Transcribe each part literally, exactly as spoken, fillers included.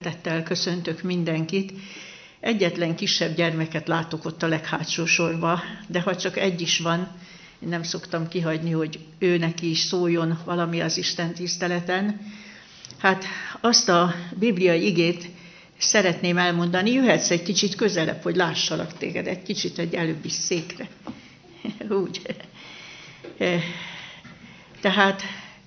Szeretettel köszöntök mindenkit. Egyetlen kisebb gyermeket látok ott a leghátsó sorba, de ha csak egy is van, én nem szoktam kihagyni, hogy ő neki is szóljon valami az Isten tiszteleten. Hát azt a bibliai igét szeretném elmondani, jöhetsz egy kicsit közelebb, hogy lássalak téged, egy kicsit egy előbbi székre. Úgy. Tehát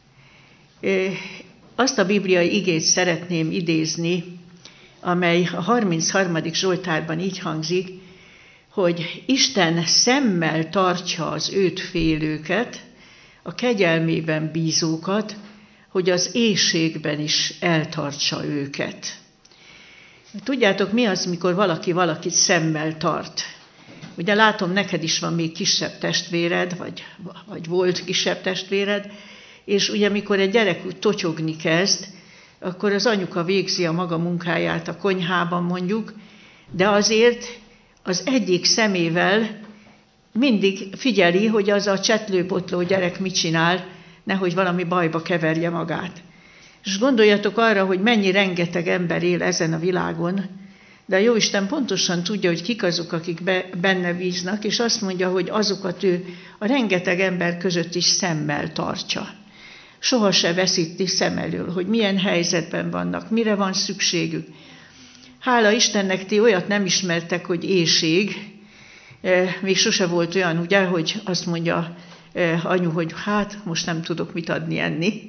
azt a bibliai igét szeretném idézni, amely a harmincharmadik Zsoltárban így hangzik, hogy Isten szemmel tartja az őt félőket, a kegyelmében bízókat, hogy az éhségben is eltartsa őket. Tudjátok, mi az, mikor valaki valakit szemmel tart? Ugye látom, neked is van még kisebb testvéred, vagy, vagy volt kisebb testvéred, és ugye mikor egy gyerek úgy totyogni kezd, akkor az anyuka végzi a maga munkáját a konyhában mondjuk, de azért az egyik szemével mindig figyeli, hogy az a csetlőbotló gyerek mit csinál, nehogy valami bajba keverje magát. És gondoljatok arra, hogy mennyi rengeteg ember él ezen a világon, de a Jóisten pontosan tudja, hogy kik azok, akik be, benne bíznak, és azt mondja, hogy azokat ő a rengeteg ember között is szemmel tartja. Soha se veszíti szem elől, hogy milyen helyzetben vannak, mire van szükségük. Hála Istennek, ti olyat nem ismertek, hogy éhség. Még sose volt olyan, ugye, hogy azt mondja anyu, hogy hát most nem tudok mit adni enni.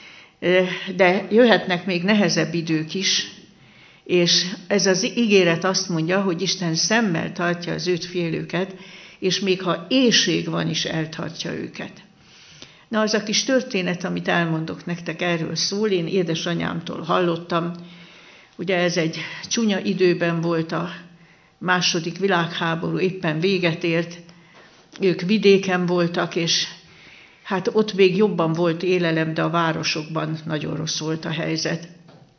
De jöhetnek még nehezebb idők is, és ez az ígéret azt mondja, hogy Isten szemmel tartja az őt félőket, és még ha éhség van is, eltartja őket. Na, az a kis történet, amit elmondok nektek, erről szól, én édesanyámtól hallottam. Ugye ez egy csúnya időben volt, a második világháború éppen véget ért, ők vidéken voltak, és hát ott még jobban volt élelem, de a városokban nagyon rossz volt a helyzet.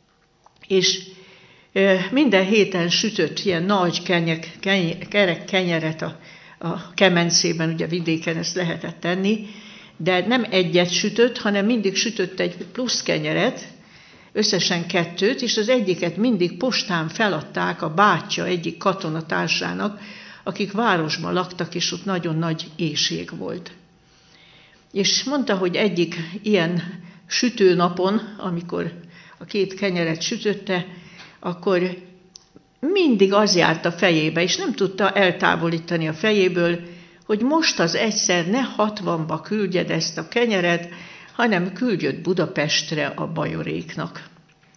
És minden héten sütött ilyen nagy kenyek, keny, kerek kenyeret a, a kemencében, ugye vidéken ezt lehetett tenni, de nem egyet sütött, hanem mindig sütött egy plusz kenyeret, összesen kettőt, és az egyiket mindig postán feladták a bátyja egyik katonatársának, akik városban laktak, és ott nagyon nagy éhség volt. És mondta, hogy egyik ilyen sütőnapon, amikor a két kenyeret sütötte, akkor mindig az járt a fejébe, és nem tudta eltávolítani a fejéből, hogy most az egyszer ne hatvanba küldjed ezt a kenyeret, hanem küldjött Budapestre a bajoréknak.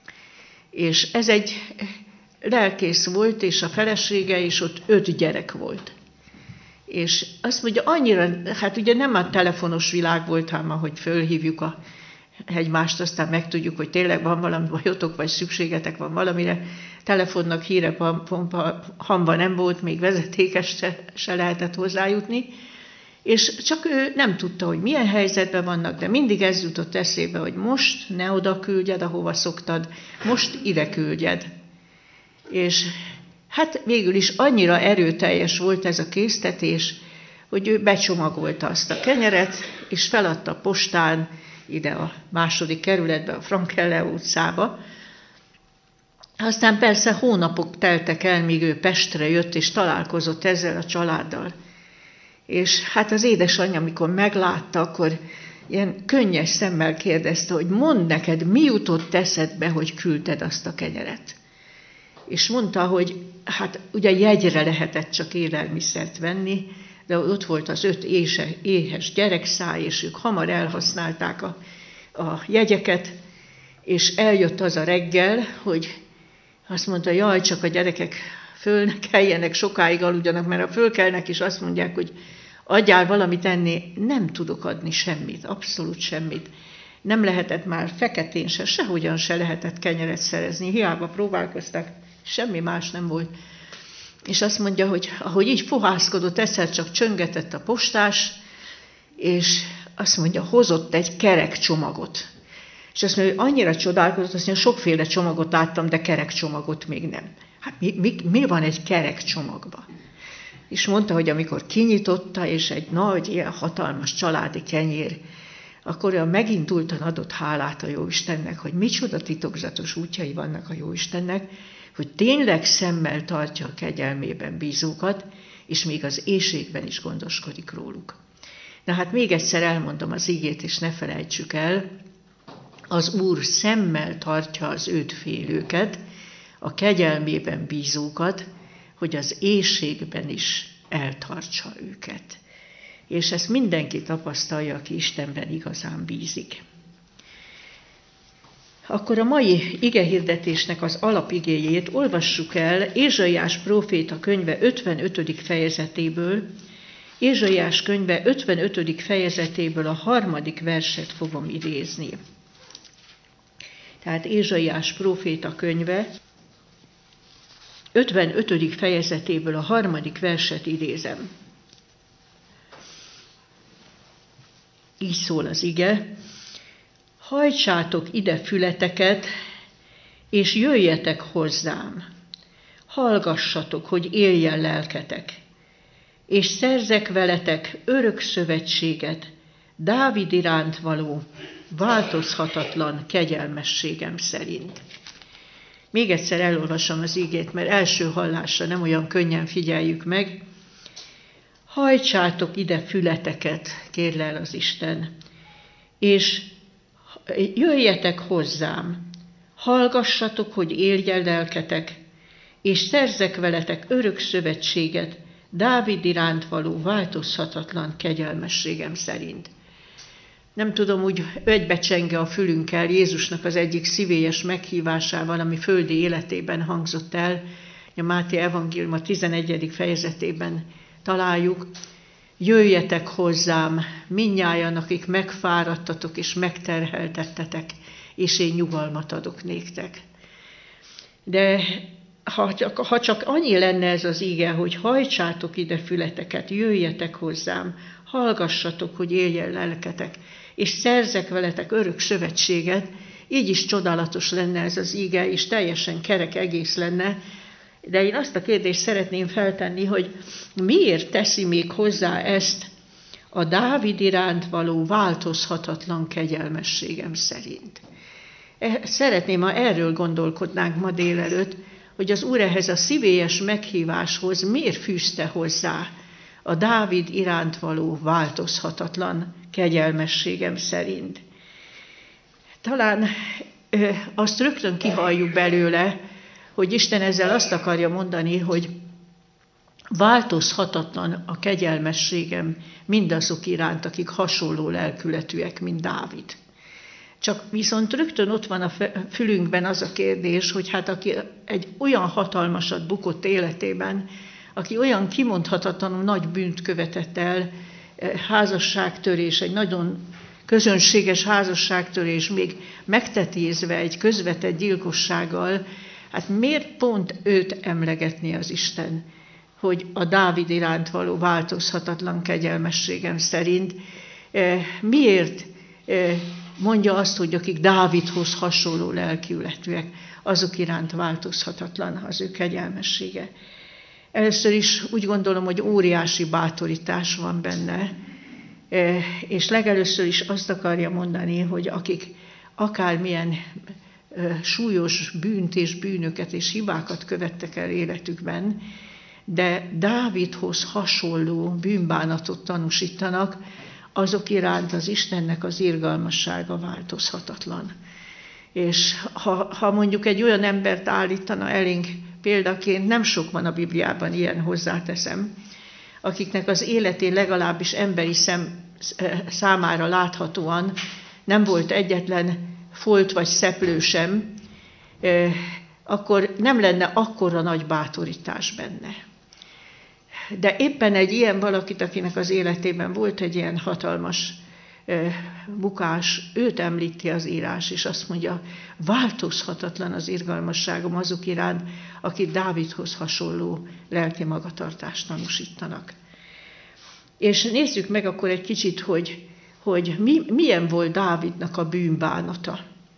És ez egy lelkész volt, és a felesége, és ott öt gyerek volt. És azt mondja, annyira, hát ugye nem a telefonos világ volt, hanem ahogy fölhívjuk a egymást, aztán megtudjuk, hogy tényleg van valami bajotok, vagy szükségetek van valamire. Telefonnak híre hamba nem volt, még vezetékes se, se lehetett hozzájutni. És csak ő nem tudta, hogy milyen helyzetben vannak, de mindig ez jutott eszébe, hogy most ne oda küldjed, ahova szoktad, most ide küldjed. És hát végül is annyira erőteljes volt ez a késztetés, hogy ő becsomagolta azt a kenyeret, és feladta postán ide a második kerületbe, a Frankelle utcába. Aztán persze hónapok teltek el, míg ő Pestre jött, és találkozott ezzel a családdal. És hát az édesanyja, amikor meglátta, akkor ilyen könnyes szemmel kérdezte, hogy mondd neked, mi jutott eszedbe, hogy küldted azt a kenyeret. És mondta, hogy hát ugye jegyre lehetett csak élelmiszert venni, de ott volt az öt ése, éhes gyerekszáj, és ők hamar elhasználták a, a jegyeket, és eljött az a reggel, hogy azt mondta, jaj, csak a gyerekek föl ne keljenek, sokáig aludjanak, mert ha fölkelnek, és azt mondják, hogy adjál valamit enni, nem tudok adni semmit, abszolút semmit. Nem lehetett már feketén se, sehogyan se lehetett kenyeret szerezni, hiába próbálkoztak, semmi más nem volt. És azt mondja, hogy ahogy így fohászkodott, egyszer csak csöngetett a postás, és azt mondja, hozott egy kerek csomagot. És azt mondja, hogy annyira csodálkozott, azt mondja, sokféle csomagot láttam, de kerek csomagot még nem. Hát mi, mi, mi van egy kerek csomagban? És mondta, hogy amikor kinyitotta, és egy nagy, ilyen hatalmas családi kenyér, akkor olyan megindultan adott hálát a Jóistennek, hogy micsoda titokzatos útjai vannak a Jóistennek, hogy tényleg szemmel tartja a kegyelmében bízókat, és még az éhségben is gondoskodik róluk. Na hát még egyszer elmondom az igét, és ne felejtsük el, az Úr szemmel tartja az őt félőket, a kegyelmében bízókat, hogy az éhségben is eltartsa őket. És ezt mindenki tapasztalja, aki Istenben igazán bízik. Akkor a mai igehirdetésnek az alapigéjét olvassuk el Ézsaiás próféta könyve ötvenötödik fejezetéből. Ézsaiás könyve ötvenötödik fejezetéből a harmadik verset fogom idézni. Tehát Ézsaiás próféta könyve ötvenötödik fejezetéből a harmadik verset idézem. Így szól az ige: hajtsátok ide fületeket, és jöjjetek hozzám. Hallgassatok, hogy éljen lelketek, és szerzek veletek örök szövetséget, Dávid iránt való, változhatatlan kegyelmességem szerint. Még egyszer elolvasom az igét, mert első hallásra nem olyan könnyen figyeljük meg. Hajtsátok ide fületeket, kérlel az Isten, és jöjjetek hozzám, hallgassatok, hogy éljen lelketek, és szerzek veletek örök szövetséget, Dávid iránt való változhatatlan kegyelmességem szerint. Nem tudom, úgy egybecsenge a fülünkkel Jézusnak az egyik szívélyes meghívásával, ami földi életében hangzott el, a Máté evangélium a tizenegyedik fejezetében találjuk: jöjjetek hozzám, mindnyájan, akik megfáradtatok és megterheltettetek, és én nyugalmat adok néktek. De ha csak, ha csak annyi lenne ez az ige, hogy hajtsátok ide fületeket, jöjjetek hozzám, hallgassatok, hogy éljen lelketek, és szerzek veletek örök szövetséget, így is csodálatos lenne ez az ige, és teljesen kerek egész lenne. De én azt a kérdést szeretném feltenni, hogy miért teszi még hozzá ezt a Dávid iránt való változhatatlan kegyelmességem szerint. Szeretném, ha erről gondolkodnánk ma délelőtt, hogy az Úr ehhez a szívélyes meghíváshoz miért fűzte hozzá a Dávid iránt való változhatatlan kegyelmességem szerint. Talán ö, azt rögtön kihalljuk belőle, hogy Isten ezzel azt akarja mondani, hogy változhatatlan a kegyelmességem mindazok iránt, akik hasonló lelkületűek, mint Dávid. Csak viszont rögtön ott van a fülünkben az a kérdés, hogy hát aki egy olyan hatalmasat bukott életében, aki olyan kimondhatatlanul nagy bűnt követett el, házasságtörés, egy nagyon közönséges házasságtörés, még megtetézve egy közvetett gyilkossággal, hát miért pont őt emlegetni az Isten, hogy a Dávid iránt való változhatatlan kegyelmességem szerint miért mondja azt, hogy akik Dávidhoz hasonló lelkületűek, azok iránt változhatatlan az ő kegyelmessége. Először is úgy gondolom, hogy óriási bátorítás van benne, és legelőször is azt akarja mondani, hogy akik akármilyen súlyos bűnt és bűnöket és hibákat követtek el életükben, de Dávidhoz hasonló bűnbánatot tanúsítanak, azok iránt az Istennek az irgalmassága változhatatlan. És ha, ha mondjuk egy olyan embert állítana elénk példaként, nem sok van a Bibliában, ilyen hozzáteszem, akiknek az életén legalábbis emberi szem számára láthatóan nem volt egyetlen folt vagy szeplő sem, akkor nem lenne akkora nagy bátorítás benne. De éppen egy ilyen valakit, akinek az életében volt egy ilyen hatalmas bukás, őt említi az írás, és azt mondja, változhatatlan az irgalmasságom azok iránt, akik Dávidhoz hasonló lelki magatartást tanúsítanak. És nézzük meg akkor egy kicsit, hogy, hogy mi, milyen volt Dávidnak a bűnbánata.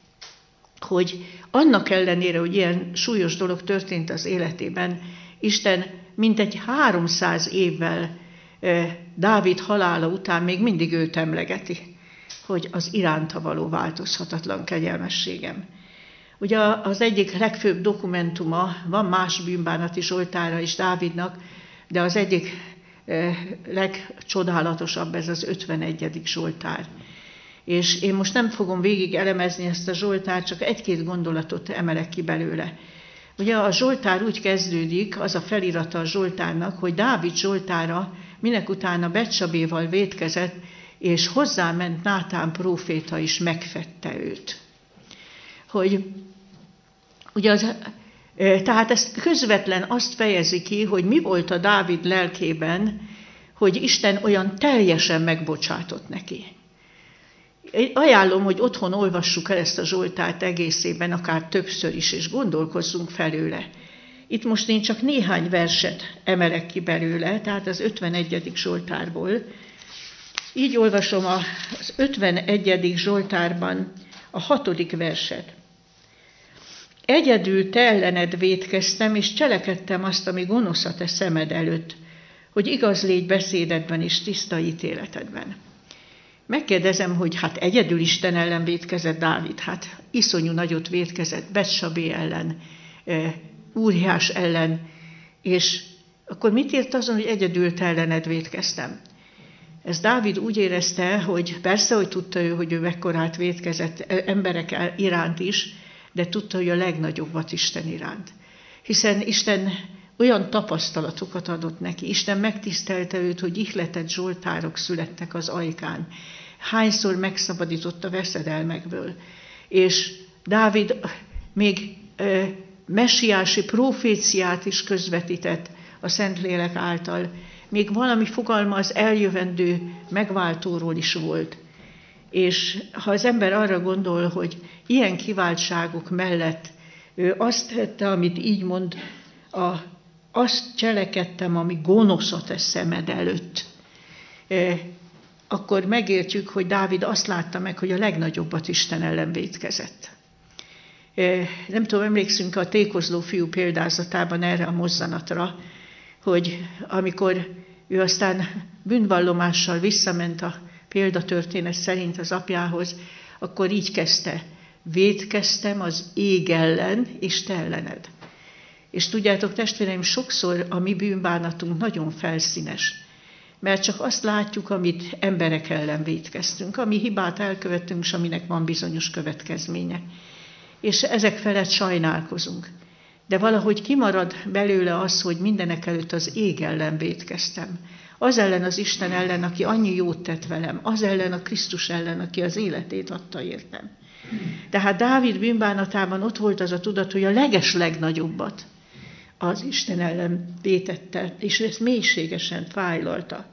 Hogy annak ellenére, hogy ilyen súlyos dolog történt az életében, Isten mintegy háromszáz évvel Dávid halála után még mindig őt emlegeti. hogy az iránta való változhatatlan kegyelmességem. Ugye az egyik legfőbb dokumentuma, van más bűnbánati zsoltára is Dávidnak, de az egyik legcsodálatosabb ez az ötvenegyedik zsoltár. És én most nem fogom végig elemezni ezt a zsoltárt, csak egy-két gondolatot emelek ki belőle. Ugye a zsoltár úgy kezdődik, az a felirata a zsoltárnak, hogy Dávid zsoltára minek utána Betsabéval vétkezett, és hozzáment Nátán próféta is megfedte őt. Hogy ugye az, tehát ez közvetlen azt fejezi ki, hogy mi volt a Dávid lelkében, hogy Isten olyan teljesen megbocsátott neki. Én ajánlom, hogy otthon olvassuk el ezt a zsoltárt egészében, akár többször is, és gondolkozzunk felőle. Itt most én csak néhány verset emelek ki belőle, tehát az ötvenegyedik zsoltárból. Így olvasom az ötvenegyedik zsoltárban a hatodik verset. Egyedül te ellened vétkeztem, és cselekedtem azt, ami gonosz a te szemed előtt, hogy igaz légy beszédedben és tiszta ítéletedben. Megkérdezem, hogy hát egyedül Isten ellen vétkezett Dávid, hát iszonyú nagyot vétkezett Betsabé ellen, Úriás ellen, és akkor mit írt azon, hogy egyedül te ellened vétkeztem? Ez Dávid úgy érezte, hogy persze, hogy tudta ő, hogy ő mekkorát vétkezett emberek iránt is, de tudta, hogy a legnagyobbat Isten iránt. Hiszen Isten olyan tapasztalatokat adott neki, Isten megtisztelte őt, hogy ihletett zsoltárok születtek az ajkán. Hányszor megszabadított a veszedelmekből. És Dávid még e, messiási proféciát is közvetített a Szentlélek által. Még valami fogalma az eljövendő megváltóról is volt. És ha az ember arra gondol, hogy ilyen kiváltságok mellett ő azt tette, amit így mond, a, azt cselekedtem, ami gonosz a te szemed előtt, e, akkor megértjük, hogy Dávid azt látta meg, hogy a legnagyobbat Isten ellen vétkezett. E, nem tudom, emlékszünk a tékozló fiú példázatában erre a mozzanatra, hogy amikor ő aztán bűnvallomással visszament a példatörténet szerint az apjához, akkor így kezdte, vétkeztem az ég ellen és te ellened. És tudjátok, testvéreim, sokszor a mi bűnbánatunk nagyon felszínes, mert csak azt látjuk, amit emberek ellen vétkeztünk, ami hibát elkövettünk, és aminek van bizonyos következménye. És ezek felett sajnálkozunk. De valahogy kimarad belőle az, hogy mindenek előtt az ég ellen vétkeztem. Az ellen az Isten ellen, aki annyi jót tett velem, az ellen a Krisztus ellen, aki az életét adta értem. Tehát Dávid bűnbánatában ott volt az a tudat, hogy a leges legnagyobbat az Isten ellen vétette, és ezt mélységesen fájlalta.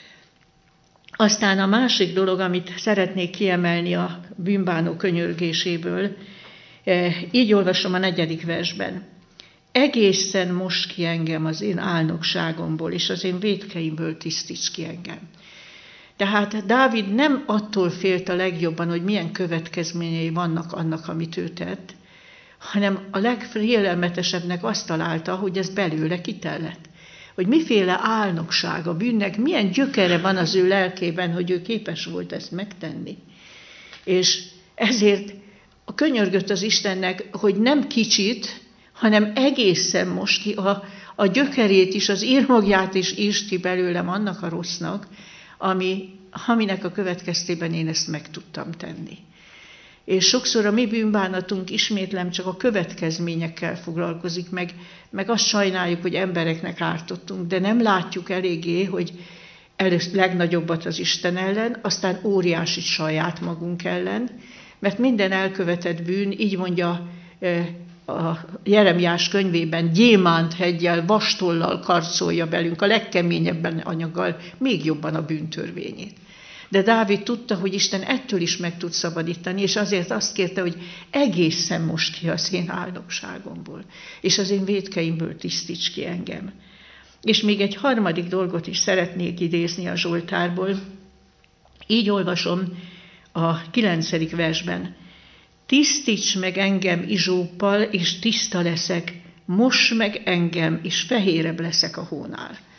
Aztán a másik dolog, amit szeretnék kiemelni a bűnbánó könyörgéséből, így olvasom a negyedik versben. Egészen most ki engem az én álnokságomból, és az én vétkeimből tisztíts ki engem. Tehát Dávid nem attól félt a legjobban, hogy milyen következményei vannak annak, amit ő tett, hanem a legfélelmetesebbnek azt találta, hogy ez belőle kitellett. Hogy miféle álnokság a bűnnek, milyen gyökere van az ő lelkében, hogy ő képes volt ezt megtenni. És ezért könyörgött az Istennek, hogy nem kicsit, hanem egészen most ki a, a gyökerét is, az írmogját is írd ki belőlem annak a rossznak, ami, aminek a következtében én ezt meg tudtam tenni. És sokszor a mi bűnbánatunk, ismétlem, csak a következményekkel foglalkozik, meg, meg azt sajnáljuk, hogy embereknek ártottunk, de nem látjuk eléggé, hogy először legnagyobbat az Isten ellen, aztán óriási saját magunk ellen, mert minden elkövetett bűn, így mondja a Jeremiás könyvében, gyémántheggyel, vastollal karcolja belünk, a legkeményebben anyaggal, még jobban a bűntörvényét. De Dávid tudta, hogy Isten ettől is meg tud szabadítani, és azért azt kérte, hogy egészen most ki az én áldogságomból, és az én vétkeimből tisztíts ki engem. És még egy harmadik dolgot is szeretnék idézni a Zsoltárból. Így olvasom a kilencedik versben. Tisztíts meg engem izsóppal, és tiszta leszek, moss meg engem, és fehérebb leszek a hónál.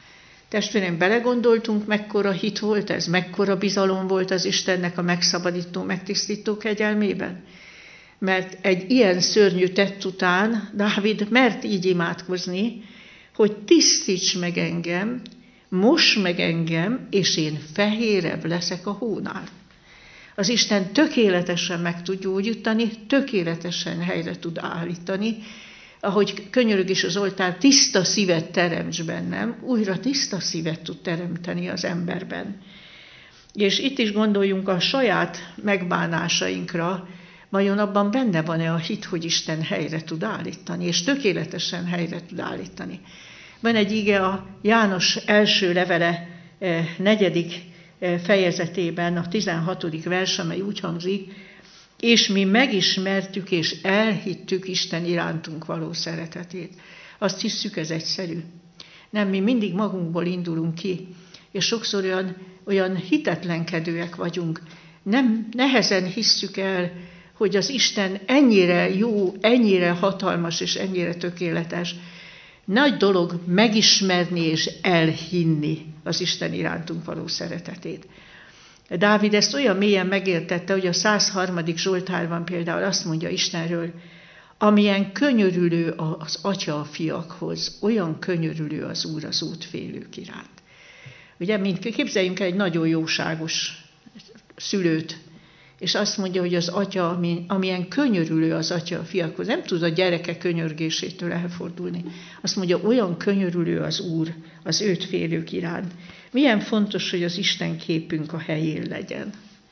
Testvérem, belegondoltunk, mekkora hit volt ez, mekkora bizalom volt az Istennek a megszabadító, megtisztító kegyelmében? Mert egy ilyen szörnyű tett után Dávid mert így imádkozni, hogy tisztíts meg engem, moss meg engem, és én fehérebb leszek a hónál. Az Isten tökéletesen meg tud gyógyítani, tökéletesen helyre tud állítani, ahogy könyörög is az oltár, tiszta szívet teremts bennem, újra tiszta szívet tud teremteni az emberben. És itt is gondoljunk a saját megbánásainkra, vajon abban benne van-e a hit, hogy Isten helyre tud állítani, és tökéletesen helyre tud állítani. Van egy ige a János első levele negyedik fejezetében, a tizenhatodik vers, amely úgy hangzik, és mi megismertük és elhittük Isten irántunk való szeretetét. Azt hisszük, ez egyszerű. Nem, mi mindig magunkból indulunk ki, és sokszor olyan, olyan hitetlenkedőek vagyunk. Nem, nehezen hisszük el, hogy az Isten ennyire jó, ennyire hatalmas és ennyire tökéletes. Nagy dolog megismerni és elhinni az Isten irántunk való szeretetét. Dávid ezt olyan mélyen megértette, hogy a száz harmadik Zsoltárban például azt mondja Istenről, amilyen könyörülő az atya a fiakhoz, olyan könyörülő az Úr az útfélők iránt. Ugye, mint képzeljünk el egy nagyon jóságos szülőt, és azt mondja, hogy az atya, amilyen könyörülő az atya a fiakhoz, nem tud a gyereke könyörgésétől elfordulni. Azt mondja, olyan könyörülő az Úr az őt félők iránt. Milyen fontos, hogy az Isten képünk a helyén legyen.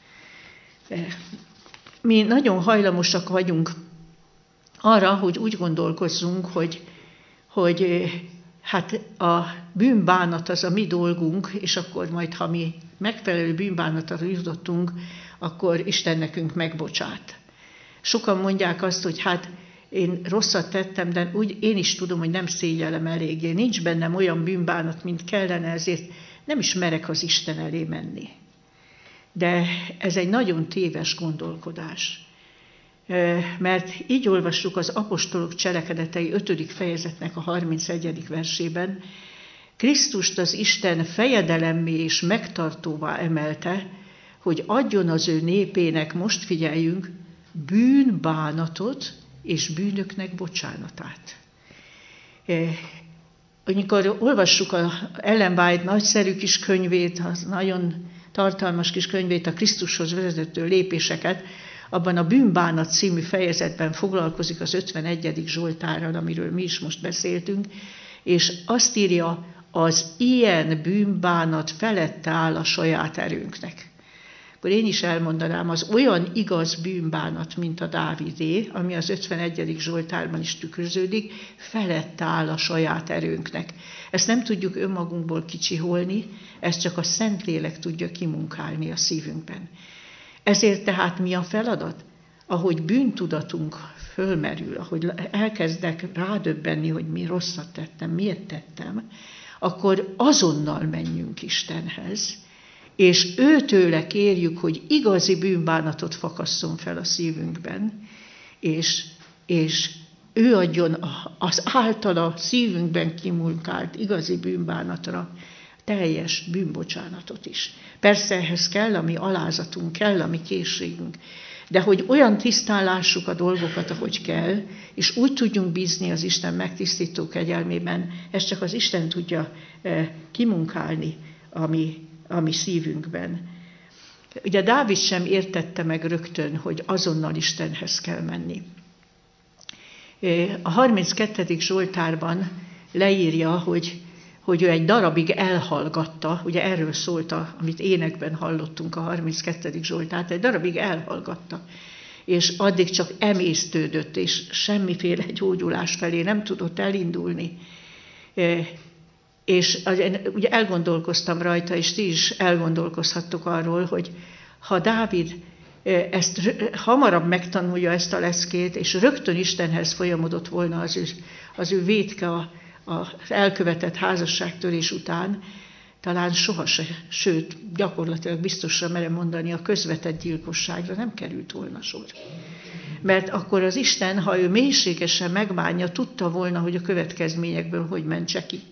Mi nagyon hajlamosak vagyunk arra, hogy úgy gondolkozzunk, hogy, hogy hát a bűnbánat az a mi dolgunk, és akkor majd, ha mi megfelelő bűnbánatra jutottunk, akkor Isten nekünk megbocsát. Sokan mondják azt, hogy hát én rosszat tettem, de úgy én is tudom, hogy nem szégyellem eléggé. Nincs bennem olyan bűnbánat, mint kellene, ezért nem is merek az Isten elé menni. De ez egy nagyon téves gondolkodás. Mert így olvassuk az apostolok cselekedetei ötödik fejezetnek a harmincegyedik versében, Krisztust az Isten fejedelemmé és megtartóvá emelte, hogy adjon az ő népének, most figyeljünk, bűnbánatot és bűnöknek bocsánatát. Amikor olvassuk a Ellen White nagyszerű kis könyvét, az nagyon tartalmas kis könyvét, a Krisztushoz vezető lépéseket, abban a bűnbánat című fejezetben foglalkozik az ötvenegyedik Zsoltárral, amiről mi is most beszéltünk, és azt írja, az ilyen bűnbánat felette áll a saját erőnknek. Akkor én is elmondanám, az olyan igaz bűnbánat, mint a Dávidé, ami az ötvenegyedik Zsoltárban is tükröződik, felette áll a saját erőnknek. Ezt nem tudjuk önmagunkból kicsiholni, ezt csak a Szentlélek tudja kimunkálni a szívünkben. Ezért tehát mi a feladat? Ahogy bűntudatunk fölmerül, ahogy elkezdek rádöbbenni, hogy mi rosszat tettem, miért tettem, akkor azonnal menjünk Istenhez, és őtőle kérjük, hogy igazi bűnbánatot fakasszon fel a szívünkben, és, és ő adjon az általa szívünkben kimunkált igazi bűnbánatra teljes bűnbocsánatot is. Persze ehhez kell a mi alázatunk, kell a mi készségünk, de hogy olyan tisztán lássuk a dolgokat, ahogy kell, és úgy tudjunk bízni az Isten megtisztító kegyelmében, ezt csak az Isten tudja kimunkálni a mi, a mi szívünkben. Ugye Dávid sem értette meg rögtön, hogy azonnal Istenhez kell menni. A harminckettedik Zsoltárban leírja, hogy hogy ő egy darabig elhallgatta, ugye erről szólt, a, amit énekben hallottunk a harminckettedik Zsoltárt, egy darabig elhallgatta, és addig csak emésztődött, és semmiféle gyógyulás felé nem tudott elindulni. És ugye elgondolkoztam rajta, és ti is elgondolkozhattok arról, hogy ha Dávid ezt hamarabb megtanulja ezt a leckét, és rögtön Istenhez folyamodott volna az ő, az ő vétke a az elkövetett házasságtörés után, talán sohasem, sőt, gyakorlatilag biztosra merem mondani, a közvetett gyilkosságra nem került volna sor. Mert akkor az Isten, ha ő mélységesen megbánja, tudta volna, hogy a következményekből hogy mentse ki.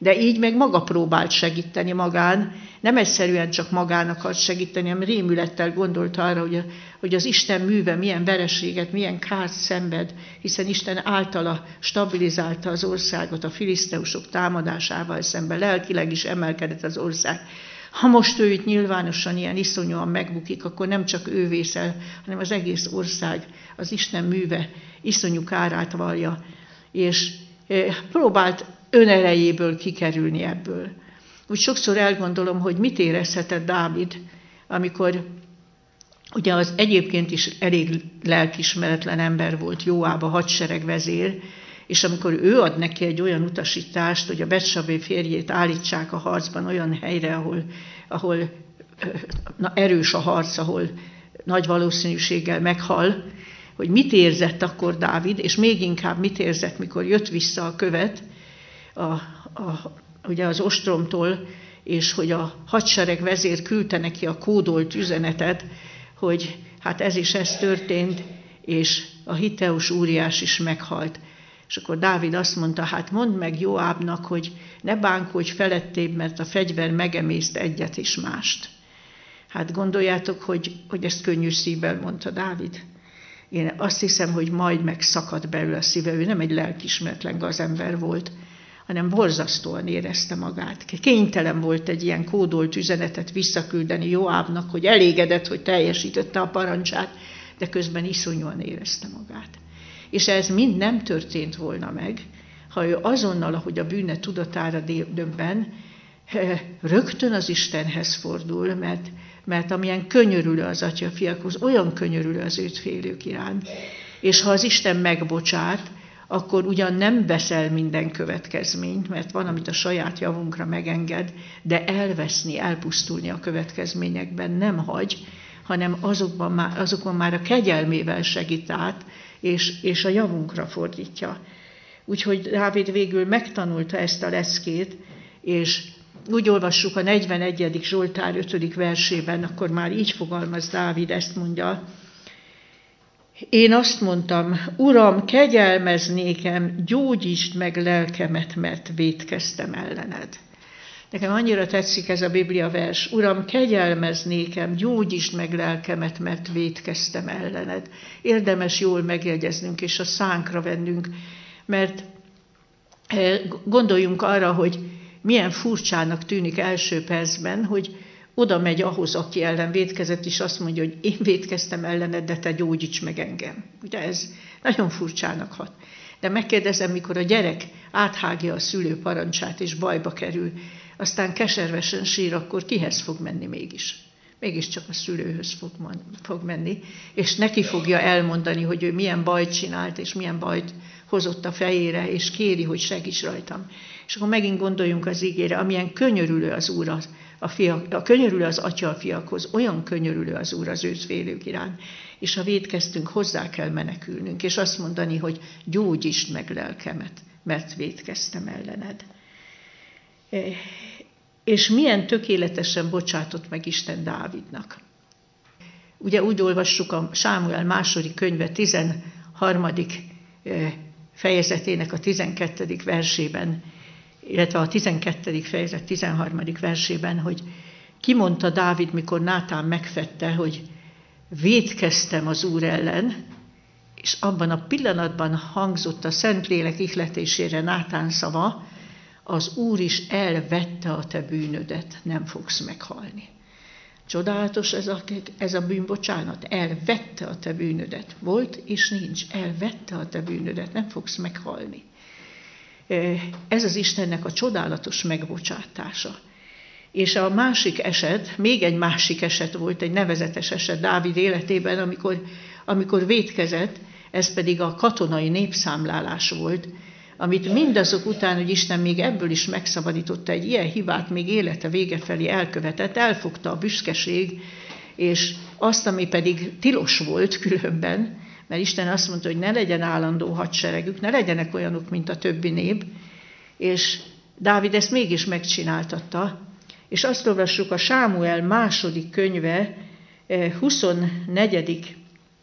de így meg maga próbált segíteni magán, nem egyszerűen csak magának akart segíteni, hanem rémülettel gondolta arra, hogy, a, hogy az Isten műve milyen vereséget, milyen kárt szenved, hiszen Isten általa stabilizálta az országot a filiszteusok támadásával szemben, lelkileg is emelkedett az ország. Ha most ő itt nyilvánosan ilyen iszonyúan megbukik, akkor nem csak ő vészel, hanem az egész ország, az Isten műve iszonyú kárát vallja, és próbált önerejéből kikerülni ebből. Úgy sokszor elgondolom, hogy mit érezhetett Dávid, amikor ugye az egyébként is elég lelkiismeretlen ember volt, Jóáb a hadsereg vezér, és amikor ő ad neki egy olyan utasítást, hogy a Betsabé férjét állítsák a harcban olyan helyre, ahol, ahol na, erős a harc, ahol nagy valószínűséggel meghal, hogy mit érzett akkor Dávid, és még inkább mit érzett, mikor jött vissza a követ a, a, ugye az ostromtól, és hogy a hadsereg vezér küldte neki a kódolt üzenetet, hogy hát ez is ez történt, és a Hitteus úriás is meghalt. És akkor Dávid azt mondta, hát mondd meg Jóábnak, hogy ne bánkodj felettébb, mert a fegyver megemészt egyet és mást. Hát gondoljátok, hogy, hogy ezt könnyű szívvel mondta Dávid. Én azt hiszem, hogy majd megszakadt belőle a szíve, ő nem egy lelkiismeretlen gazember volt, hanem borzasztóan érezte magát. Kénytelen volt egy ilyen kódolt üzenetet visszaküldeni Jóábnak, hogy elégedett, hogy teljesítette a parancsát, de közben iszonyúan érezte magát. És ez mind nem történt volna meg, ha ő azonnal, ahogy a bűne tudatára döbben, rögtön az Istenhez fordul, mert, mert amilyen könyörülő az atyafiakhoz, olyan könyörülő az őt félők iránt. És ha az Isten megbocsát, akkor ugyan nem veszel minden következményt, mert van, amit a saját javunkra megenged, de elveszni, elpusztulni a következményekben nem hagy, hanem azokban már, azokban már a kegyelmével segít át, és, és a javunkra fordítja. Úgyhogy Dávid végül megtanulta ezt a leckét, és úgy olvassuk a negyvenegyedik Zsoltár ötödik versében, akkor már így fogalmaz Dávid, ezt mondja: én azt mondtam, Uram, kegyelmezz nékem, gyógyítsd meg lelkemet, mert vétkeztem ellened. Nekem annyira tetszik ez a Biblia vers. Uram, kegyelmezz nékem, gyógyítsd meg lelkemet, mert vétkeztem ellened. Érdemes jól megjegyeznünk és a szánkra vennünk, mert gondoljunk arra, hogy milyen furcsának tűnik első percben, hogy oda megy ahhoz, aki ellen vétkezett, és azt mondja, hogy én vétkeztem ellened, de te gyógyíts meg engem. Ugye ez nagyon furcsának hat. De megkérdezem, mikor a gyerek áthágja a szülő parancsát, és bajba kerül, aztán keservesen sír, akkor kihez fog menni mégis? Mégiscsak a szülőhöz fog, fog menni, és neki fogja elmondani, hogy ő milyen bajt csinált, és milyen bajt hozott a fejére, és kéri, hogy segíts rajtam. És akkor megint gondoljunk az ígére, amilyen könyörülő az Úr, az, a, fia, a könyörülő az atya a fiakhoz, olyan könyörülő az Úr az őt félők iránt, és ha vétkeztünk, hozzá kell menekülnünk, és azt mondani, hogy gyógyítsd meg lelkemet, mert vétkeztem ellened. És milyen tökéletesen bocsátott meg Isten Dávidnak. Ugye úgy olvassuk a Sámuel második könyve tizenharmadik fejezetének a tizenkettedik versében, illetve a tizenkettedik fejezet tizenharmadik versében, hogy kimondta Dávid, mikor Nátán megfedte, hogy vétkeztem az Úr ellen, és abban a pillanatban hangzott a Szentlélek ihletésére Nátán szava, az Úr is elvette a te bűnödet, nem fogsz meghalni. Csodálatos ez a, ez a bűnbocsánat, elvette a te bűnödet. Volt és nincs, elvette a te bűnödet, nem fogsz meghalni. Ez az Istennek a csodálatos megbocsátása. És a másik eset, még egy másik eset volt, egy nevezetes eset Dávid életében, amikor, amikor vétkezett, ez pedig a katonai népszámlálás volt, amit mindazok után, hogy Isten még ebből is megszabadította, egy ilyen hibát még élete vége felé elkövetett, elfogta a büszkeség, és azt, ami pedig tilos volt különben, mert Isten azt mondta, hogy ne legyen állandó hadseregük, ne legyenek olyanok, mint a többi nép, és Dávid ezt mégis megcsináltatta, és azt olvassuk a Sámuel második könyve huszonnegyedik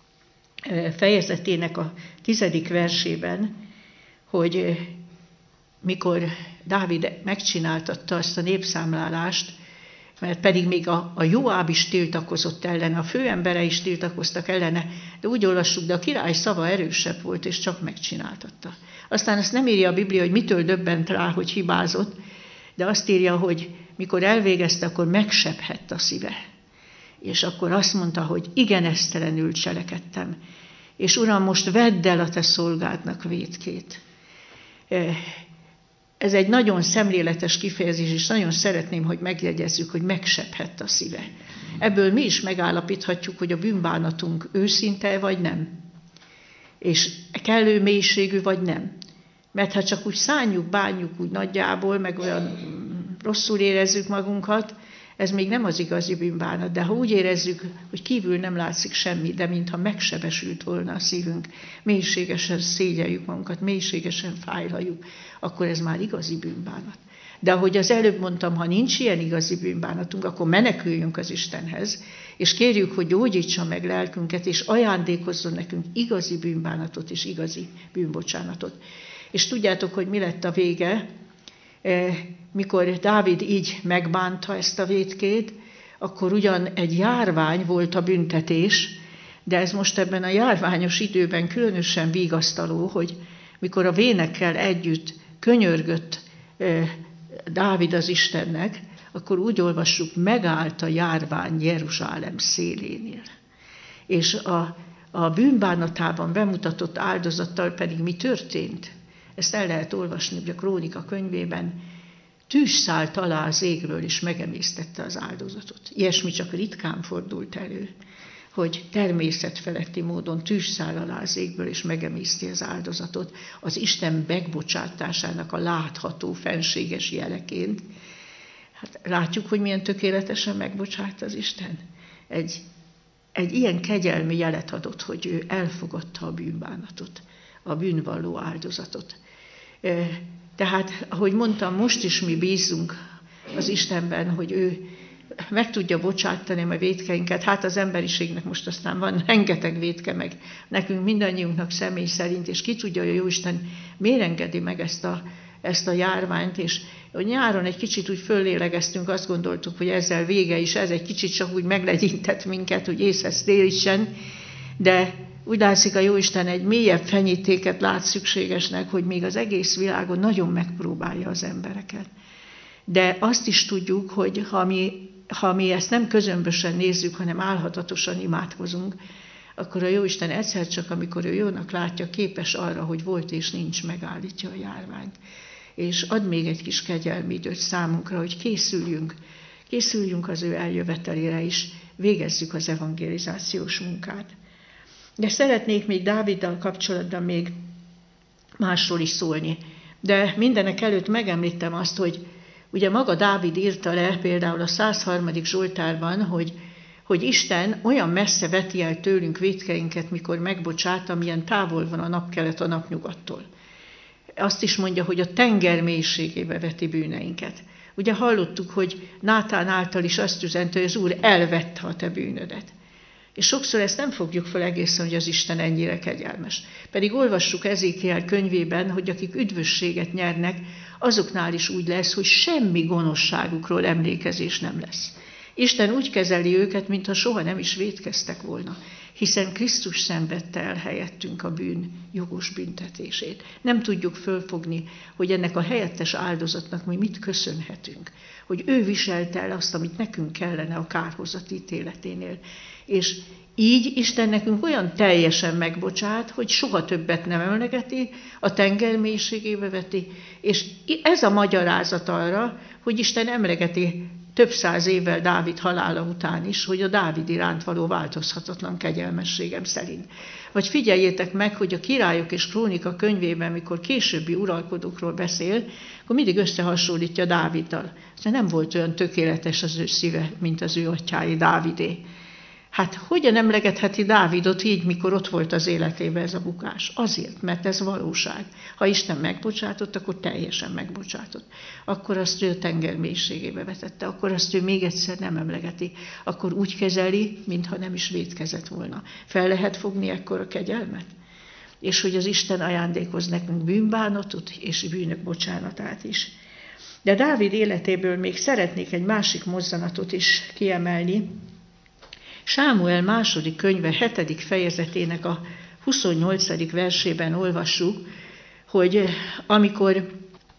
fejezetének a tizedik versében, hogy mikor Dávid megcsináltatta azt a népszámlálást, mert pedig még a, a Joáb is tiltakozott ellene, a főembere is tiltakoztak ellene, de úgy olvassuk, de a király szava erősebb volt, és csak megcsináltatta. Aztán azt nem írja a Biblia, hogy mitől döbbent rá, hogy hibázott, de azt írja, hogy mikor elvégezte, akkor megsebhett a szíve. És akkor azt mondta, hogy igen, esztelenül cselekedtem, és Uram, most vedd el a te szolgádnak vétkét. Ez egy nagyon szemléletes kifejezés, és nagyon szeretném, hogy megjegyezzük, hogy megsebhett a szíve. Ebből mi is megállapíthatjuk, hogy a bűnbánatunk őszinte vagy nem. És kellő mélységű vagy nem. Mert ha csak úgy szánjuk, bánjuk úgy nagyjából, meg olyan rosszul érezzük magunkat, ez még nem az igazi bűnbánat, de ha úgy érezzük, hogy kívül nem látszik semmi, de mintha megsebesült volna a szívünk, mélységesen szégyeljük magunkat, mélységesen fájlaljuk, akkor ez már igazi bűnbánat. De ahogy az előbb mondtam, ha nincs ilyen igazi bűnbánatunk, akkor meneküljünk az Istenhez, és kérjük, hogy gyógyítsa meg lelkünket, és ajándékozzon nekünk igazi bűnbánatot és igazi bűnbocsánatot. És tudjátok, hogy mi lett a vége? Mikor Dávid így megbánta ezt a vétkét, akkor ugyan egy járvány volt a büntetés, de ez most ebben a járványos időben különösen vigasztaló, hogy mikor a vénekkel együtt könyörgött Dávid az Istennek, akkor úgy olvassuk, megállt a járvány Jeruzsálem szélénél. És a, a bűnbánatában bemutatott áldozattal pedig mi történt? Ezt el lehet olvasni ugye a Krónika könyvében. Tűz szállt alá az égről, és megemésztette az áldozatot. Ilyesmi csak ritkán fordult elő, hogy természetfeletti módon tűz száll alá az égből, és megemészti az áldozatot az Isten megbocsátásának a látható, fenséges jeleként. Hát látjuk, hogy milyen tökéletesen megbocsát az Isten. Egy, egy ilyen kegyelmi jelet adott, hogy ő elfogadta a bűnbánatot, a bűnvalló áldozatot. Tehát, ahogy mondtam, most is mi bízunk az Istenben, hogy ő meg tudja bocsátani a vétkeinket. Hát az emberiségnek most aztán van rengeteg vétke, meg nekünk mindannyiunknak személy szerint, és ki tudja, hogy a Jóisten miért engedi meg ezt a, ezt a járványt, és hogy nyáron egy kicsit úgy föllélegeztünk, azt gondoltuk, hogy ezzel vége is, ez egy kicsit csak úgy meglegyintett minket, hogy észhez télisen, de úgy látszik, a Jóisten egy mélyebb fenyítéket lát szükségesnek, hogy még az egész világon nagyon megpróbálja az embereket. De azt is tudjuk, hogy ha mi, ha mi ezt nem közömbösen nézzük, hanem álhatatosan imádkozunk, akkor a Jóisten egyszer csak, amikor ő jónak látja, képes arra, hogy volt és nincs, megállítja a járványt. És ad még egy kis kegyelmi időt számunkra, hogy készüljünk, készüljünk az ő eljövetelére is, végezzük az evangelizációs munkát. De szeretnék még Dáviddal kapcsolatban még másról is szólni. De mindenek előtt megemlítem azt, hogy ugye maga Dávid írta le például a száz harmadik Zsoltárban, hogy, hogy Isten olyan messze veti el tőlünk vétkeinket, mikor megbocsát, amilyen távol van a napkelet a napnyugattól. Azt is mondja, hogy a tenger mélységébe veti bűneinket. Ugye hallottuk, hogy Nátán által is azt üzente, hogy az Úr elvette a te bűnödet. És sokszor ezt nem fogjuk fel egészen, hogy az Isten ennyire kegyelmes. Pedig olvassuk Ezékiel könyvében, hogy akik üdvösséget nyernek, azoknál is úgy lesz, hogy semmi gonoszságukról emlékezés nem lesz. Isten úgy kezeli őket, mintha soha nem is vétkeztek volna, hiszen Krisztus szenvedte el helyettünk a bűn jogos büntetését. Nem tudjuk fölfogni, hogy ennek a helyettes áldozatnak mi mit köszönhetünk, hogy ő viselte el azt, amit nekünk kellene a kárhozat ítéleténél. És így Isten nekünk olyan teljesen megbocsát, hogy soha többet nem emlegeti, a tenger mélységébe veti, és ez a magyarázat arra, hogy Isten emlegeti több száz évvel Dávid halála után is, hogy a Dávid iránt való változhatatlan kegyelmességem szerint. Vagy figyeljétek meg, hogy a Királyok és Krónika könyvében, mikor későbbi uralkodókról beszél, akkor mindig összehasonlítja Dáviddal. Szóval nem volt olyan tökéletes az ő szíve, mint az ő atyái Dávidé. Hát hogyan emlegetheti Dávidot így, mikor ott volt az életében ez a bukás? Azért, mert ez valóság. Ha Isten megbocsátott, akkor teljesen megbocsátott. Akkor azt ő a tenger mélységébe vetette, akkor azt ő még egyszer nem emlegeti. Akkor úgy kezeli, mintha nem is vétkezett volna. Fel lehet fogni ekkor a kegyelmet? és hogy az Isten ajándékoz nekünk bűnbánatot és bűnök bocsánatát is. De Dávid életéből még szeretnék egy másik mozzanatot is kiemelni. Sámuel második könyve hetedik fejezetének a huszonnyolcadik versében olvassuk, hogy amikor,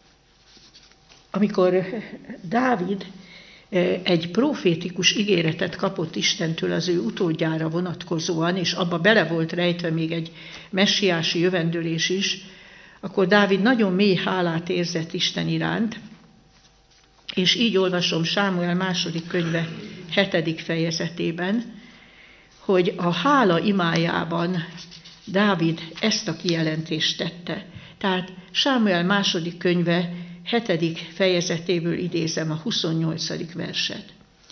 amikor Dávid egy profétikus ígéretet kapott Istentől az ő utódjára vonatkozóan, és abba bele volt rejtve még egy messiási jövendőlés is, akkor Dávid nagyon mély hálát érzett Isten iránt, és így olvasom Sámuel második könyve hetedik fejezetében, hogy a hála imájában Dávid ezt a kijelentést tette. Tehát Sámuel második könyve hetedik fejezetéből idézem a huszonnyolcadik verset.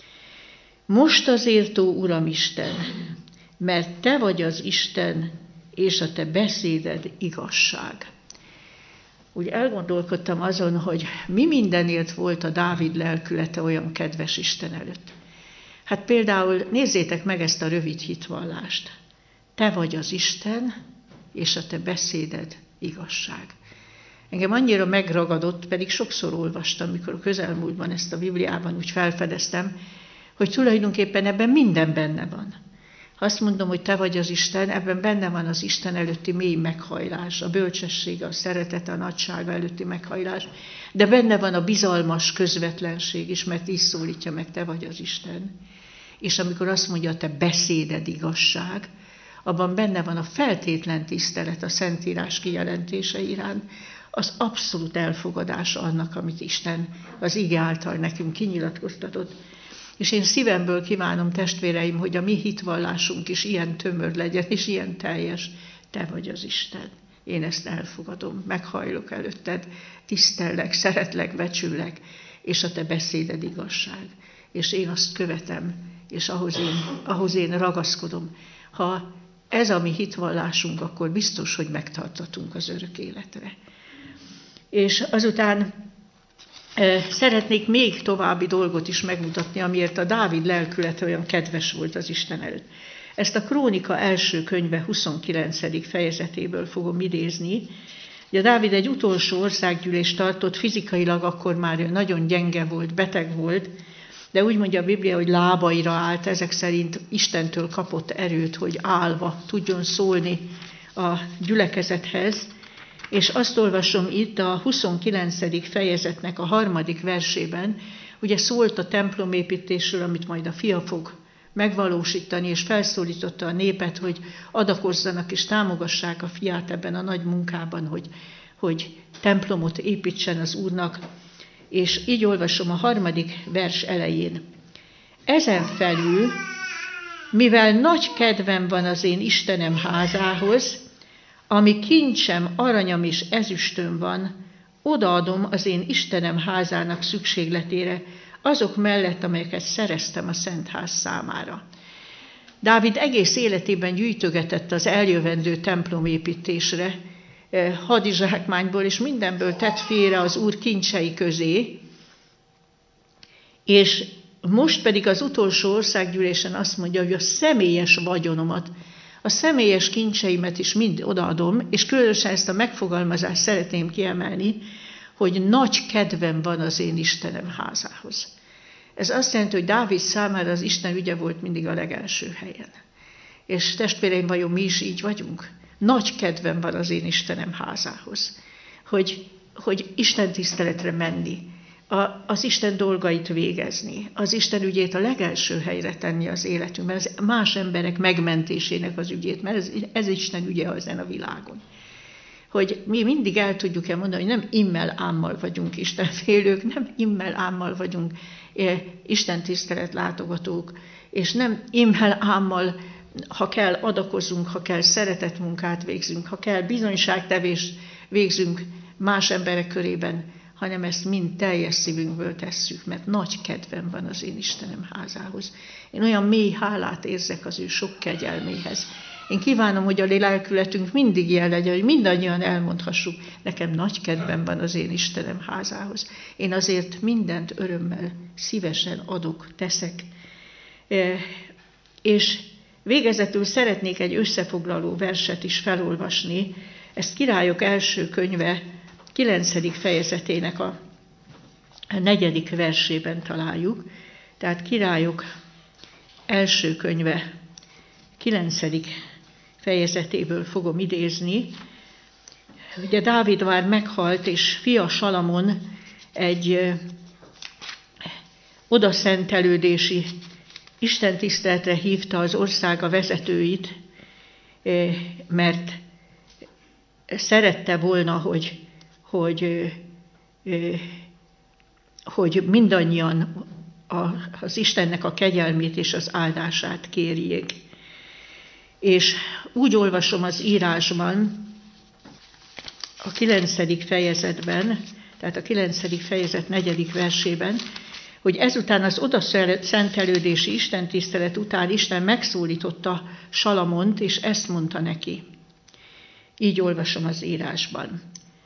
Most azért, ó Uram Isten, mert te vagy az Isten, és a te beszéded igazság. Úgy elgondolkodtam azon, hogy mi mindenért volt a Dávid lelkülete olyan kedves Isten előtt. Hát például nézzétek meg ezt a rövid hitvallást. Te vagy az Isten, és a te beszéded igazság. Engem annyira megragadott, pedig sokszor olvastam, mikor a közelmúltban ezt a Bibliában úgy felfedeztem, hogy tulajdonképpen ebben minden benne van. Ha azt mondom, hogy te vagy az Isten, ebben benne van az Isten előtti mély meghajlás, a bölcsessége, a szeretete, a nagysága előtti meghajlás, de benne van a bizalmas közvetlenség is, mert így szólítja meg, te vagy az Isten. És amikor azt mondja, te beszéded igazság, abban benne van a feltétlen tisztelet a Szentírás kijelentése iránt, az abszolút elfogadás annak, amit Isten az ige által nekünk kinyilatkoztatott. És én szívemből kívánom, testvéreim, hogy a mi hitvallásunk is ilyen tömör legyen, és ilyen teljes. Te vagy az Isten. Én ezt elfogadom, meghajlok előtted, tisztellek, szeretlek, becsüllek, és a te beszéded igazság. És én azt követem, és ahhoz én, ahhoz én ragaszkodom. Ha ez a mi hitvallásunk, akkor biztos, hogy megtartatunk az örök életre. És azután e, szeretnék még további dolgot is megmutatni, amiért a Dávid lelkülete olyan kedves volt az Isten előtt. Ezt a Krónika első könyve huszonkilencedik fejezetéből fogom idézni. Ugye Dávid egy utolsó országgyűlést tartott, fizikailag akkor már nagyon gyenge volt, beteg volt, de úgy mondja a Biblia, hogy lábaira állt, ezek szerint Istentől kapott erőt, hogy állva tudjon szólni a gyülekezethez. És azt olvasom itt a huszonkilencedik fejezetnek a harmadik versében, ugye szólt a templomépítésről, amit majd a fia fog megvalósítani, és felszólította a népet, hogy adakozzanak és támogassák a fiát ebben a nagy munkában, hogy, hogy templomot építsen az Úrnak. És így olvasom a harmadik vers elején. Ezen felül, mivel nagy kedvem van az én Istenem házához, ami kincsem, aranyam és ezüstöm van, odaadom az én Istenem házának szükségletére, azok mellett, amelyeket szereztem a Szentház számára. Dávid egész életében gyűjtögetett az eljövendő templomépítésre, hadizsákmányból és mindenből tett félre az Úr kincsei közé, és most pedig az utolsó országgyűlésen azt mondja, hogy a személyes vagyonomat, a személyes kincseimet is mind odaadom, és különösen ezt a megfogalmazást szeretném kiemelni, hogy nagy kedvem van az én Istenem házához. Ez azt jelenti, hogy Dávid számára az Isten ügye volt mindig a legelső helyen. És testvéreim, vajon mi is így vagyunk? Nagy kedvem van az én Istenem házához, hogy, hogy Isten tiszteletre menni, a, az Isten dolgait végezni, az Isten ügyét a legelső helyre tenni az életünkben, az más emberek megmentésének az ügyét, mert ez, ez Isten ügye ezen a világon. Hogy mi mindig el tudjuk-e mondani, hogy nem immel ámmal vagyunk istenfélők, nem immel ámmal vagyunk eh, Isten tisztelet látogatók, és nem immel ámmal, ha kell, adakozunk, ha kell, szeretetmunkát végzünk, ha kell, bizonyságtevést végzünk más emberek körében, hanem ezt mind teljes szívünkből tesszük, mert nagy kedvem van az én Istenem házához. Én olyan mély hálát érzek az ő sok kegyelméhez. Én kívánom, hogy a lelkületünk mindig ilyen legyen, hogy mindannyian elmondhassuk, nekem nagy kedvem van az én Istenem házához. Én azért mindent örömmel, szívesen adok, teszek. És Végezetül szeretnék egy összefoglaló verset is felolvasni. Ezt Királyok első könyve kilencedik fejezetének a negyedik versében találjuk. Tehát Királyok első könyve kilencedik fejezetéből fogom idézni. Ugye Dávid már meghalt, és fia Salamon egy odaszentelődési istentiszteletre hívta az országa vezetőit, mert szerette volna, hogy, hogy, hogy mindannyian az Istennek a kegyelmét és az áldását kérjék. És úgy olvasom az írásban, a kilencedik fejezetben, tehát a kilencedik fejezet negyedik versében, hogy ezután az odaszentelődési istentisztelet után Isten megszólította Salamont, és ezt mondta neki. Így olvasom az írásban.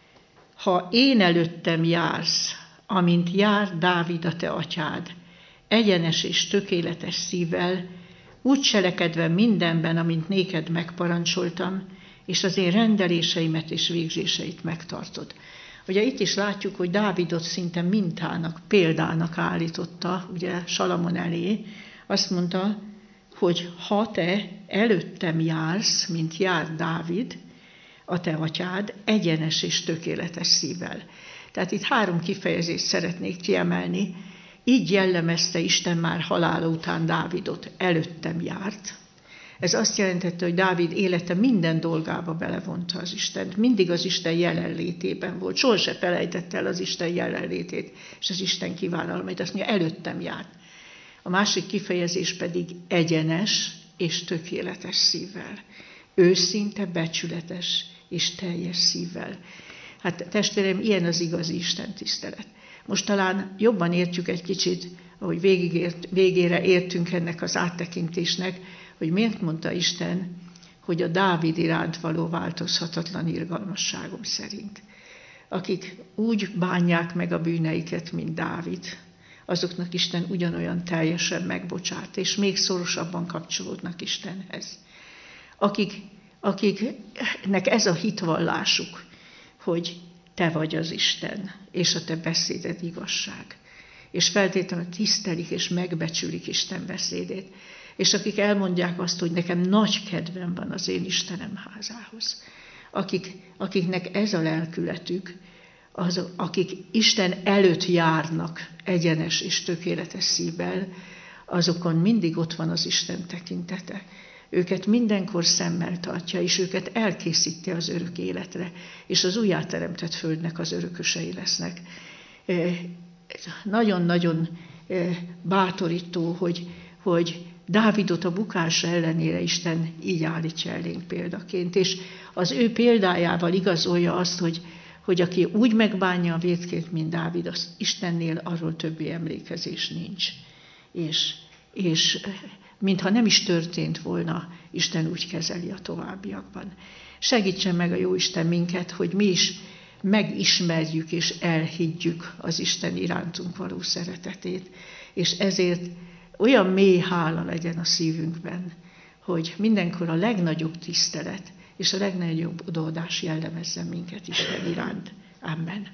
Ha én előttem jársz, amint jár Dávid a te atyád, egyenes és tökéletes szívvel, úgy cselekedve mindenben, amint néked megparancsoltam, és az én rendeléseimet és végzéseit megtartod. Ugye itt is látjuk, hogy Dávidot szinte mintának, példának állította, ugye Salamon elé. Azt mondta, hogy ha te előttem jársz, mint jár Dávid, a te atyád, egyenes és tökéletes szívvel. Tehát itt három kifejezést szeretnék kiemelni. Így jellemezte Isten már halála után Dávidot, előttem járt. Ez azt jelentette, hogy Dávid élete minden dolgába belevonta az Istent. Mindig az Isten jelenlétében volt. Soha se felejtette el az Isten jelenlétét, és az Isten kívánalmait. Azt mondja, előttem járt. A másik kifejezés pedig egyenes és tökéletes szívvel. Őszinte, becsületes és teljes szívvel. Hát testvérem, ilyen az igazi Isten tisztelet. Most talán jobban értjük egy kicsit, ahogy végigért, végére értünk ennek az áttekintésnek, hogy miért mondta Isten, hogy a Dávid iránt való változhatatlan irgalmasságom szerint. Akik úgy bánják meg a bűneiket, mint Dávid, azoknak Isten ugyanolyan teljesen megbocsát, és még szorosabban kapcsolódnak Istenhez. Akik, akiknek ez a hitvallásuk, hogy te vagy az Isten, és a te beszéded igazság, és feltétlenül tisztelik és megbecsülik Isten beszédét, és akik elmondják azt, hogy nekem nagy kedvem van az én Istenem házához, akik, akiknek ez a lelkületük, azok, akik Isten előtt járnak egyenes és tökéletes szívvel, azokon mindig ott van az Isten tekintete. Őket mindenkor szemmel tartja, és őket elkészíti az örök életre, és az újjáteremtett földnek az örökösei lesznek. Nagyon-nagyon bátorító, hogy, hogy Dávidot a bukása ellenére Isten így állítja elénk példaként, és az ő példájával igazolja azt, hogy, hogy aki úgy megbánja a vétkét, mint Dávid, az Istennél arról többi emlékezés nincs. És, és mintha nem is történt volna, Isten úgy kezeli a továbbiakban. Segítsen meg a Jóisten minket, hogy mi is megismerjük és elhiggyük az Isten irántunk való szeretetét, és ezért olyan mély hála legyen a szívünkben, hogy mindenkor a legnagyobb tisztelet és a legnagyobb odaadás jellemezzen minket Isten iránt. Amen.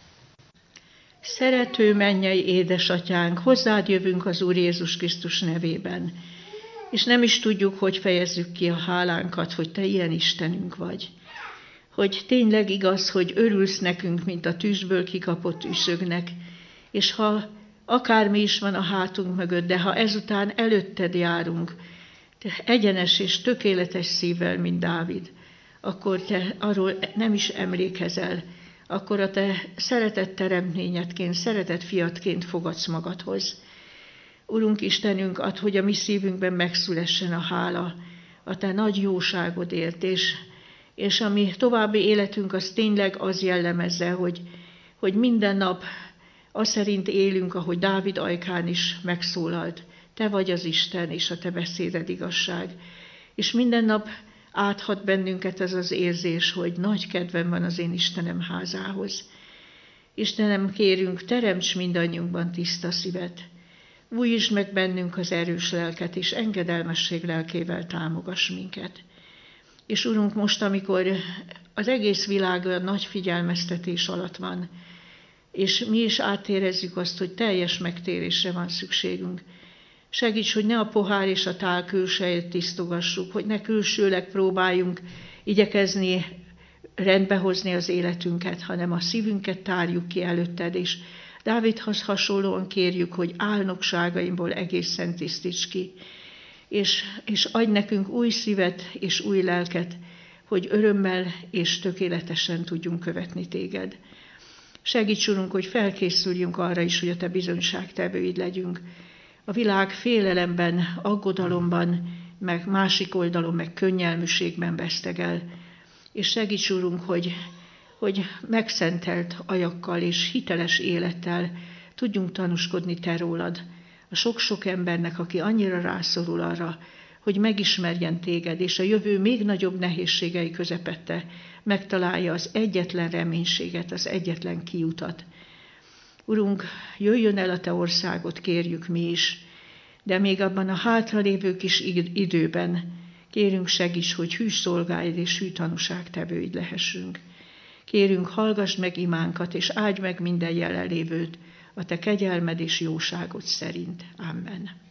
Szerető mennyei édesatyánk, hozzád jövünk az Úr Jézus Krisztus nevében, és nem is tudjuk, hogy fejezzük ki a hálánkat, hogy te ilyen Istenünk vagy. Hogy tényleg igaz, hogy örülsz nekünk, mint a tűzből kikapott üszögnek, és ha akármi is van a hátunk mögött, de ha ezután előtted járunk, te egyenes és tökéletes szívvel, mint Dávid, akkor te arról nem is emlékezel, akkor a te szeretett teremtményedként, szeretett fiatként fogadsz magadhoz. Urunk Istenünk, add, hogy a mi szívünkben megszülessen a hála a te nagy jóságodért, és, és a mi további életünk az tényleg az jellemezze, hogy, hogy minden nap az szerint élünk, ahogy Dávid ajkán is megszólalt. Te vagy az Isten, és a te beszéded igazság. És minden nap áthat bennünket ez az érzés, hogy nagy kedvem van az én Istenem házához. Istenem, kérünk, teremts mindannyiunkban tiszta szívet. Újítsd meg bennünk az erős lelket, és engedelmesség lelkével támogass minket. És Urunk, most, amikor az egész világ olyan nagy figyelmeztetés alatt van, és mi is átérezzük azt, hogy teljes megtérésre van szükségünk, segíts, hogy ne a pohár és a tál külsejét tisztogassuk, hogy ne külsőleg próbáljunk igyekezni rendbehozni az életünket, hanem a szívünket tárjuk ki előtted, és Dávidhoz hasonlóan kérjük, hogy álnokságaimból egészen tisztíts ki, és, és adj nekünk új szívet és új lelket, hogy örömmel és tökéletesen tudjunk követni téged. Segíts, Urunk, hogy felkészüljünk arra is, hogy a te bizonyságtevőid legyünk. A világ félelemben, aggodalomban, meg másik oldalon, meg könnyelműségben vesztegel. És segíts, Urunk, hogy, hogy megszentelt ajakkal és hiteles élettel tudjunk tanúskodni te rólad. A sok-sok embernek, aki annyira rászorul arra, hogy megismerjen téged, és a jövő még nagyobb nehézségei közepette megtalálja az egyetlen reménységet, az egyetlen kiutat. Urunk, jöjjön el a te országot, kérjük mi is, de még abban a hátralévő kis időben kérünk, segíts, hogy hű szolgáid és hű tanúságtevőid lehessünk. Kérünk, hallgass meg imánkat, és áldj meg minden jelenlévőt a te kegyelmed és jóságod szerint. Amen.